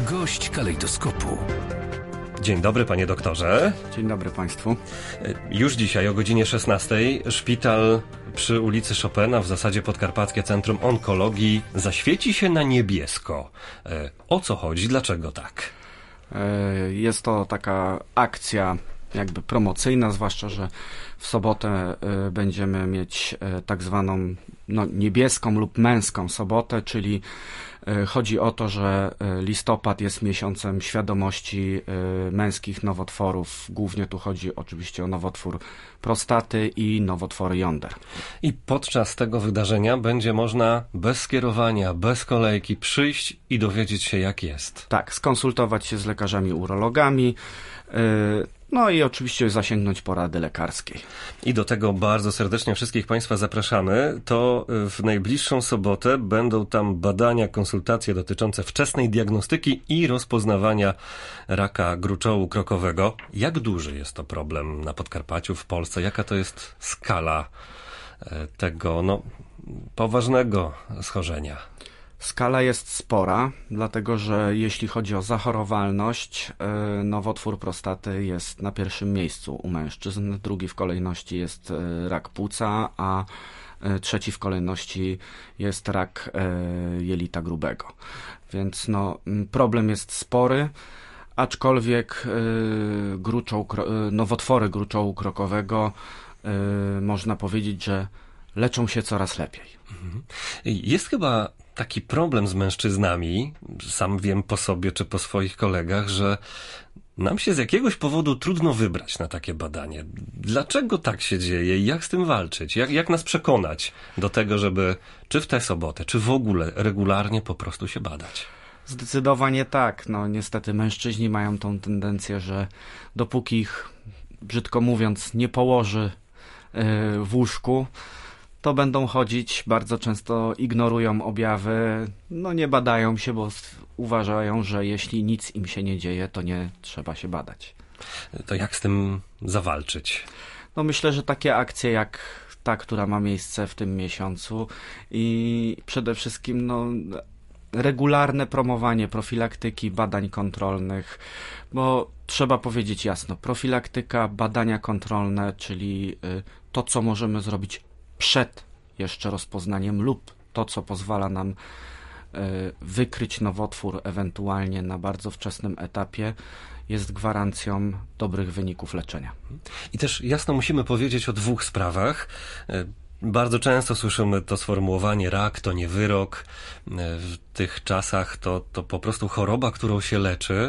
Gość kalejdoskopu. Dzień dobry, panie doktorze. Dzień dobry państwu. Już dzisiaj o godzinie 16 szpital przy ulicy Chopina, w zasadzie Podkarpackie Centrum Onkologii, zaświeci się na niebiesko. O co chodzi? Dlaczego tak? Jest to taka akcja jakby promocyjna, zwłaszcza, że w sobotę będziemy mieć tak zwaną niebieską lub męską sobotę, czyli chodzi o to, że listopad jest miesiącem świadomości męskich nowotworów. Głównie tu chodzi oczywiście o nowotwór prostaty i nowotwory jąder. I podczas tego wydarzenia będzie można bez skierowania, bez kolejki przyjść i dowiedzieć się, jak jest. Tak, skonsultować się z lekarzami urologami, no i oczywiście zasięgnąć porady lekarskiej. I do tego bardzo serdecznie wszystkich państwa zapraszamy. To w najbliższą sobotę będą tam badania, konsultacje dotyczące wczesnej diagnostyki i rozpoznawania raka gruczołu krokowego. Jak duży jest to problem na Podkarpaciu, w Polsce? Jaka to jest skala tego poważnego schorzenia? Skala jest spora, dlatego że jeśli chodzi o zachorowalność, nowotwór prostaty jest na pierwszym miejscu u mężczyzn, drugi w kolejności jest rak płuca, a trzeci w kolejności jest rak jelita grubego. Więc problem jest spory, aczkolwiek nowotwory gruczołu krokowego można powiedzieć, że leczą się coraz lepiej. Jest chyba taki problem z mężczyznami, sam wiem po sobie czy po swoich kolegach, że nam się z jakiegoś powodu trudno wybrać na takie badanie. Dlaczego tak się dzieje i jak z tym walczyć? Jak nas przekonać do tego, żeby czy w tę sobotę, czy w ogóle regularnie po prostu się badać? Zdecydowanie tak. Niestety mężczyźni mają tą tendencję, że dopóki ich, brzydko mówiąc, nie położy w łóżku, to będą chodzić, bardzo często ignorują objawy, nie badają się, bo uważają, że jeśli nic im się nie dzieje, to nie trzeba się badać. To jak z tym zawalczyć? Myślę, że takie akcje jak ta, która ma miejsce w tym miesiącu i przede wszystkim regularne promowanie profilaktyki, badań kontrolnych, bo trzeba powiedzieć jasno, profilaktyka, badania kontrolne, czyli to, co możemy zrobić przed jeszcze rozpoznaniem lub to, co pozwala nam wykryć nowotwór ewentualnie na bardzo wczesnym etapie, jest gwarancją dobrych wyników leczenia. I też jasno musimy powiedzieć o dwóch sprawach. Bardzo często słyszymy to sformułowanie rak to nie wyrok. W tych czasach to po prostu choroba, którą się leczy.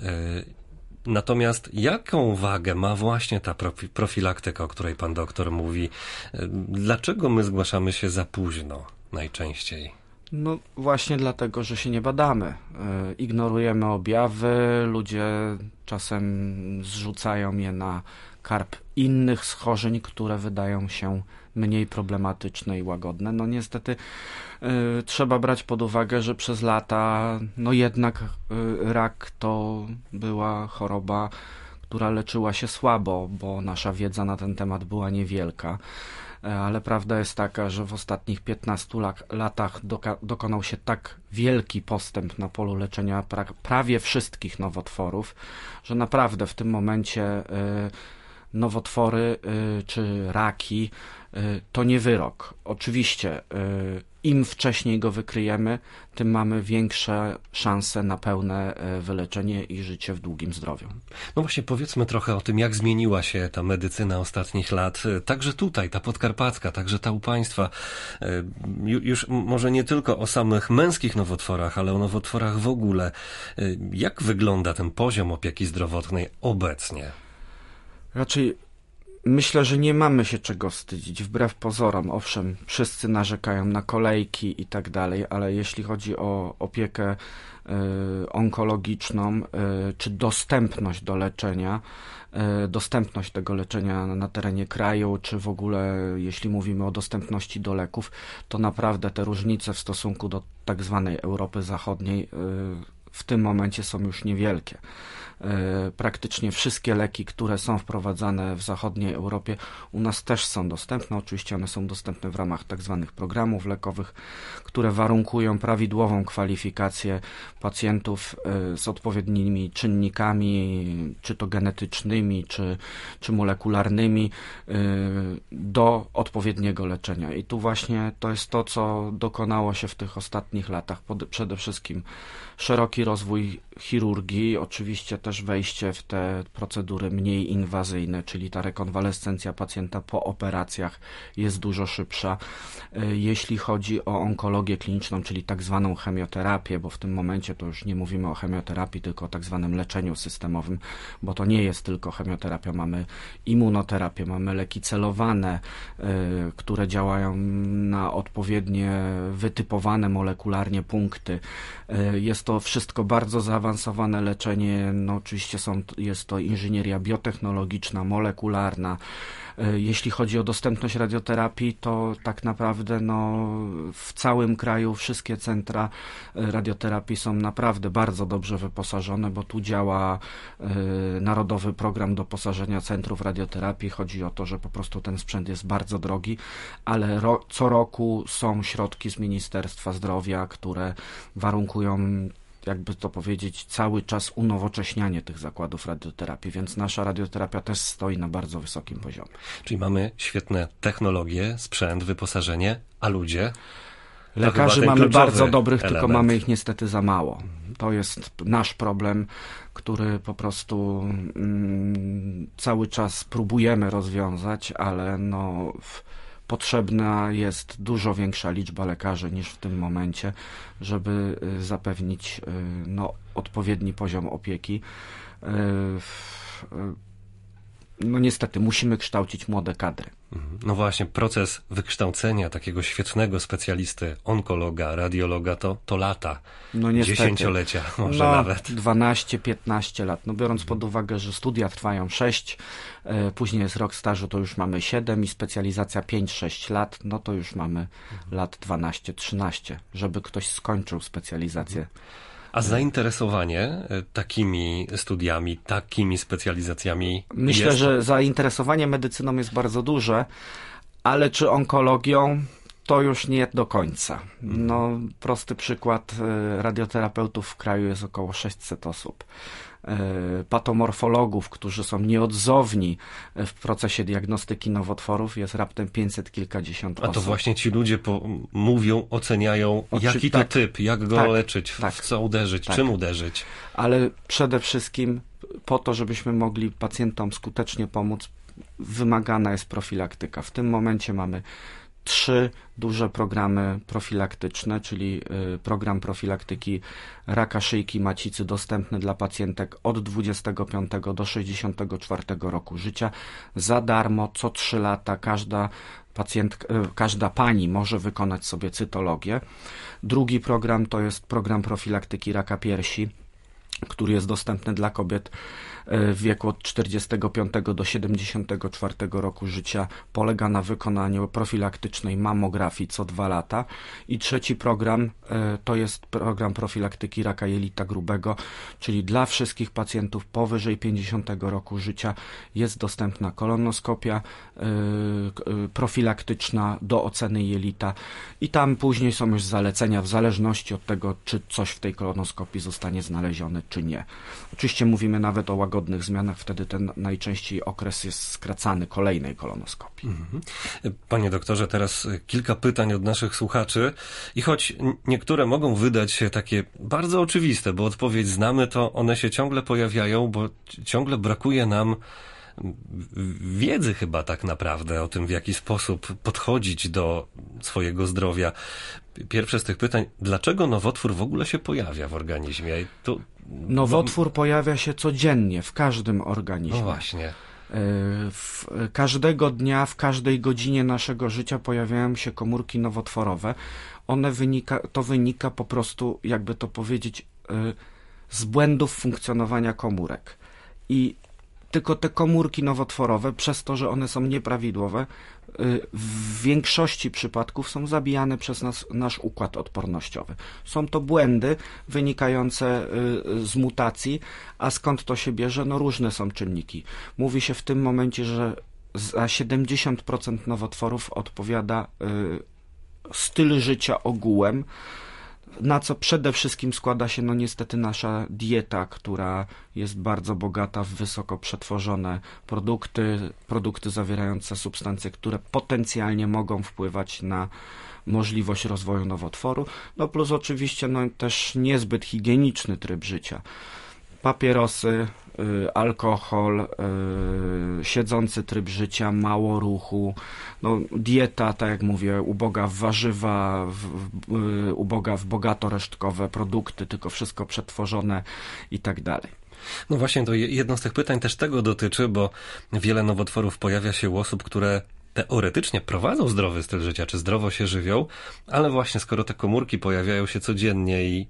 Natomiast jaką wagę ma właśnie ta profilaktyka, o której pan doktor mówi? Dlaczego my zgłaszamy się za późno najczęściej? Właśnie dlatego, że się nie badamy. Ignorujemy objawy, ludzie czasem zrzucają je na karb innych schorzeń, które wydają się mniej problematyczne i łagodne. Niestety trzeba brać pod uwagę, że przez lata jednak rak to była choroba, która leczyła się słabo, bo nasza wiedza na ten temat była niewielka. Ale prawda jest taka, że w ostatnich 15 latach dokonał się tak wielki postęp na polu leczenia prawie wszystkich nowotworów, że naprawdę w tym momencie nowotwory czy raki to nie wyrok. Oczywiście im wcześniej go wykryjemy, tym mamy większe szanse na pełne wyleczenie i życie w długim zdrowiu. Właśnie powiedzmy trochę o tym, jak zmieniła się ta medycyna ostatnich lat. Także tutaj, ta podkarpacka, także ta u państwa. Już może nie tylko o samych męskich nowotworach, ale o nowotworach w ogóle. Jak wygląda ten poziom opieki zdrowotnej obecnie? Raczej myślę, że nie mamy się czego wstydzić, wbrew pozorom. Owszem, wszyscy narzekają na kolejki i tak dalej, ale jeśli chodzi o opiekę onkologiczną, czy dostępność do leczenia, dostępność tego leczenia na terenie kraju, czy w ogóle jeśli mówimy o dostępności do leków, to naprawdę te różnice w stosunku do tak zwanej Europy Zachodniej w tym momencie są już niewielkie. Praktycznie wszystkie leki, które są wprowadzane w zachodniej Europie, u nas też są dostępne. Oczywiście one są dostępne w ramach tak zwanych programów lekowych, które warunkują prawidłową kwalifikację pacjentów z odpowiednimi czynnikami, czy to genetycznymi, czy molekularnymi, do odpowiedniego leczenia. I tu właśnie to jest to, co dokonało się w tych ostatnich latach. Przede wszystkim szeroki rozwój chirurgii, oczywiście też wejście w te procedury mniej inwazyjne, czyli ta rekonwalescencja pacjenta po operacjach jest dużo szybsza. Jeśli chodzi o onkologię kliniczną, czyli tak zwaną chemioterapię, bo w tym momencie to już nie mówimy o chemioterapii, tylko o tak zwanym leczeniu systemowym, bo to nie jest tylko chemioterapia, mamy immunoterapię, mamy leki celowane, które działają na odpowiednie wytypowane molekularnie punkty. Jest to wszystko bardzo zaawansowane leczenie, no oczywiście jest to inżynieria biotechnologiczna, molekularna. Jeśli chodzi o dostępność radioterapii, to tak naprawdę w całym kraju wszystkie centra radioterapii są naprawdę bardzo dobrze wyposażone, bo tu działa Narodowy Program Doposażenia Centrów Radioterapii. Chodzi o to, że po prostu ten sprzęt jest bardzo drogi, ale co roku są środki z Ministerstwa Zdrowia, które warunkują, jakby to powiedzieć, cały czas unowocześnianie tych zakładów radioterapii, więc nasza radioterapia też stoi na bardzo wysokim poziomie. Czyli mamy świetne technologie, sprzęt, wyposażenie, a ludzie? Lekarzy mamy bardzo dobrych, element. tylko mamy ich niestety za mało. To jest nasz problem, który po prostu cały czas próbujemy rozwiązać, ale potrzebna jest dużo większa liczba lekarzy niż w tym momencie, żeby zapewnić odpowiedni poziom opieki. Niestety musimy kształcić młode kadry. No właśnie, proces wykształcenia takiego świetnego specjalisty, onkologa, radiologa to lata, dziesięciolecia może nawet. 12-15 lat. Biorąc pod uwagę, że studia trwają 6, później jest rok stażu, to już mamy 7 i specjalizacja 5-6 lat, to już mamy lat 12-13, żeby ktoś skończył specjalizację. A zainteresowanie takimi studiami, takimi specjalizacjami Myślę, jest? że zainteresowanie medycyną jest bardzo duże, ale czy onkologią, to już nie do końca. Prosty przykład, radioterapeutów w kraju jest około 600 osób. Patomorfologów, którzy są nieodzowni w procesie diagnostyki nowotworów, jest raptem 500 kilkadziesiąt osób. A to właśnie ci ludzie mówią, oceniają, jaki to typ, jak go leczyć, w co uderzyć, czym uderzyć. Ale przede wszystkim po to, żebyśmy mogli pacjentom skutecznie pomóc, wymagana jest profilaktyka. W tym momencie mamy 3 duże programy profilaktyczne, czyli program profilaktyki raka szyjki macicy dostępny dla pacjentek od 25 do 64 roku życia. Za darmo, co 3 lata każda pani może wykonać sobie cytologię. Drugi program to jest program profilaktyki raka piersi, który jest dostępny dla kobiet w wieku od 45 do 74 roku życia. Polega na wykonaniu profilaktycznej mamografii co 2 lata. I trzeci program to jest program profilaktyki raka jelita grubego, czyli dla wszystkich pacjentów powyżej 50 roku życia jest dostępna kolonoskopia profilaktyczna do oceny jelita i tam później są już zalecenia w zależności od tego, czy coś w tej kolonoskopii zostanie znalezione, czy nie. Oczywiście mówimy nawet o łagodnych zmianach, wtedy ten najczęściej okres jest skracany kolejnej kolonoskopii. Panie doktorze, teraz kilka pytań od naszych słuchaczy i choć niektóre mogą wydać się takie bardzo oczywiste, bo odpowiedź znamy, to one się ciągle pojawiają, bo ciągle brakuje nam wiedzy chyba tak naprawdę o tym, w jaki sposób podchodzić do swojego zdrowia. Pierwsze z tych pytań, dlaczego nowotwór w ogóle się pojawia w organizmie? Nowotwór pojawia się codziennie w każdym organizmie. No właśnie. Każdego dnia, w każdej godzinie naszego życia pojawiają się komórki nowotworowe. To wynika po prostu, jakby to powiedzieć, z błędów funkcjonowania komórek. I tylko te komórki nowotworowe, przez to, że one są nieprawidłowe, w większości przypadków są zabijane przez nasz układ odpornościowy. Są to błędy wynikające z mutacji, a skąd to się bierze? No różne są czynniki. Mówi się w tym momencie, że za 70% nowotworów odpowiada styl życia ogółem, na co przede wszystkim składa się niestety nasza dieta, która jest bardzo bogata w wysoko przetworzone produkty zawierające substancje, które potencjalnie mogą wpływać na możliwość rozwoju nowotworu, plus oczywiście też niezbyt higieniczny tryb życia. Papierosy, alkohol, siedzący tryb życia, mało ruchu, dieta, tak jak mówię, uboga w warzywa, uboga w bogato resztkowe produkty, tylko wszystko przetworzone i tak dalej. No właśnie, to jedno z tych pytań też tego dotyczy, bo wiele nowotworów pojawia się u osób, które teoretycznie prowadzą zdrowy styl życia, czy zdrowo się żywią, ale właśnie skoro te komórki pojawiają się codziennie i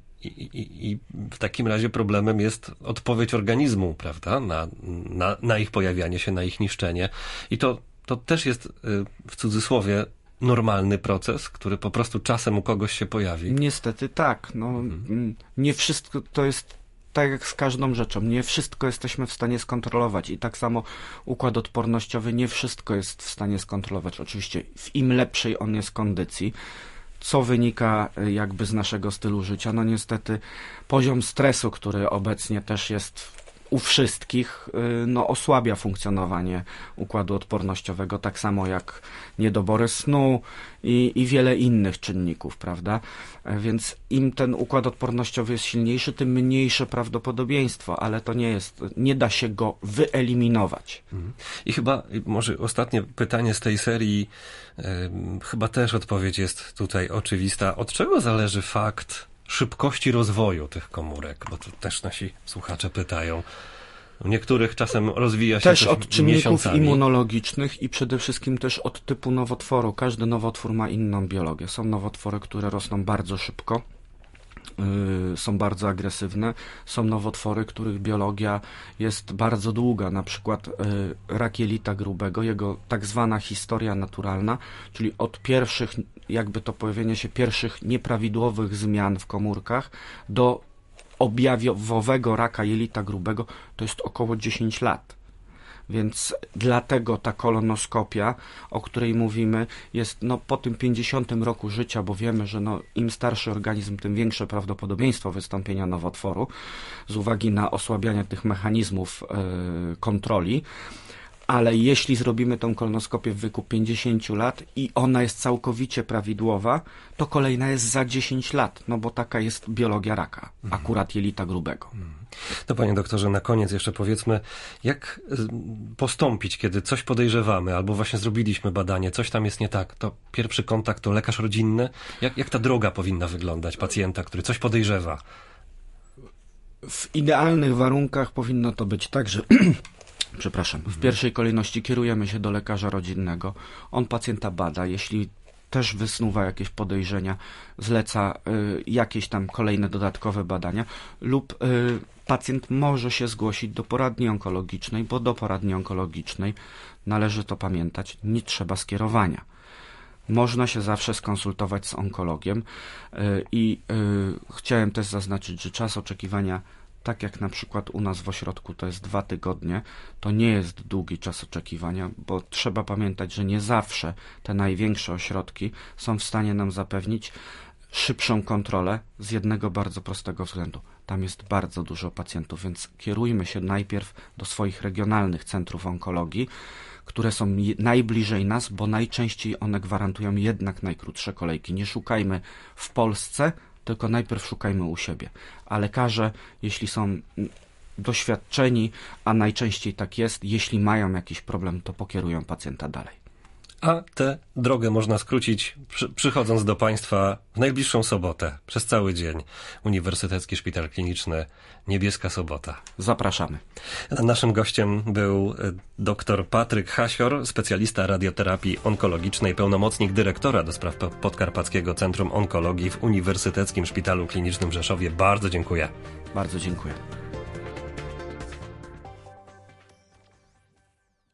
w takim razie problemem jest odpowiedź organizmu, prawda, na ich pojawianie się, na ich niszczenie. I to też jest w cudzysłowie normalny proces, który po prostu czasem u kogoś się pojawi. Niestety tak. Nie wszystko to jest tak jak z każdą rzeczą. Nie wszystko jesteśmy w stanie skontrolować i tak samo układ odpornościowy nie wszystko jest w stanie skontrolować. Oczywiście w im lepszej on jest kondycji, co wynika jakby z naszego stylu życia. Niestety poziom stresu, który obecnie też jest u wszystkich, osłabia funkcjonowanie układu odpornościowego, tak samo jak niedobory snu i wiele innych czynników, prawda? Więc im ten układ odpornościowy jest silniejszy, tym mniejsze prawdopodobieństwo, ale to nie da się go wyeliminować. I chyba, może ostatnie pytanie z tej serii, chyba też odpowiedź jest tutaj oczywista. Od czego zależy fakt szybkości rozwoju tych komórek? Bo to też nasi słuchacze pytają. U niektórych czasem rozwija się też coś od czynników miesiącami. Immunologicznych i przede wszystkim też od typu nowotworu. Każdy nowotwór ma inną biologię. Są nowotwory, które rosną bardzo szybko, są bardzo agresywne. Są nowotwory, których biologia jest bardzo długa, na przykład rak jelita grubego, jego tak zwana historia naturalna, czyli od pierwszych, jakby to pojawienia się pierwszych nieprawidłowych zmian w komórkach do objawowego raka jelita grubego to jest około 10 lat. Więc dlatego ta kolonoskopia, o której mówimy, jest po tym 50 roku życia, bo wiemy, że im starszy organizm, tym większe prawdopodobieństwo wystąpienia nowotworu z uwagi na osłabianie tych mechanizmów kontroli. Ale jeśli zrobimy tą kolonoskopię w wieku 50 lat i ona jest całkowicie prawidłowa, to kolejna jest za 10 lat, bo taka jest biologia raka, akurat jelita grubego. To panie doktorze, na koniec jeszcze powiedzmy, jak postąpić, kiedy coś podejrzewamy, albo właśnie zrobiliśmy badanie, coś tam jest nie tak, to pierwszy kontakt to lekarz rodzinny? Jak ta droga powinna wyglądać pacjenta, który coś podejrzewa? W idealnych warunkach powinno to być tak, że w pierwszej kolejności kierujemy się do lekarza rodzinnego. On pacjenta bada, jeśli też wysnuwa jakieś podejrzenia, zleca jakieś tam kolejne dodatkowe badania lub pacjent może się zgłosić do poradni onkologicznej, bo do poradni onkologicznej, należy to pamiętać, nie trzeba skierowania. Można się zawsze skonsultować z onkologiem i chciałem też zaznaczyć, że czas oczekiwania, tak jak na przykład u nas w ośrodku to jest 2 tygodnie, to nie jest długi czas oczekiwania, bo trzeba pamiętać, że nie zawsze te największe ośrodki są w stanie nam zapewnić szybszą kontrolę z jednego bardzo prostego względu. Tam jest bardzo dużo pacjentów, więc kierujmy się najpierw do swoich regionalnych centrów onkologii, które są najbliżej nas, bo najczęściej one gwarantują jednak najkrótsze kolejki. Nie szukajmy w Polsce, tylko najpierw szukajmy u siebie. A lekarze, jeśli są doświadczeni, a najczęściej tak jest, jeśli mają jakiś problem, to pokierują pacjenta dalej. A tę drogę można skrócić przychodząc do państwa w najbliższą sobotę, przez cały dzień. Uniwersytecki Szpital Kliniczny, Niebieska Sobota. Zapraszamy. Naszym gościem był dr Patryk Hasior, specjalista radioterapii onkologicznej, pełnomocnik dyrektora do spraw Podkarpackiego Centrum Onkologii w Uniwersyteckim Szpitalu Klinicznym w Rzeszowie. Bardzo dziękuję. Bardzo dziękuję.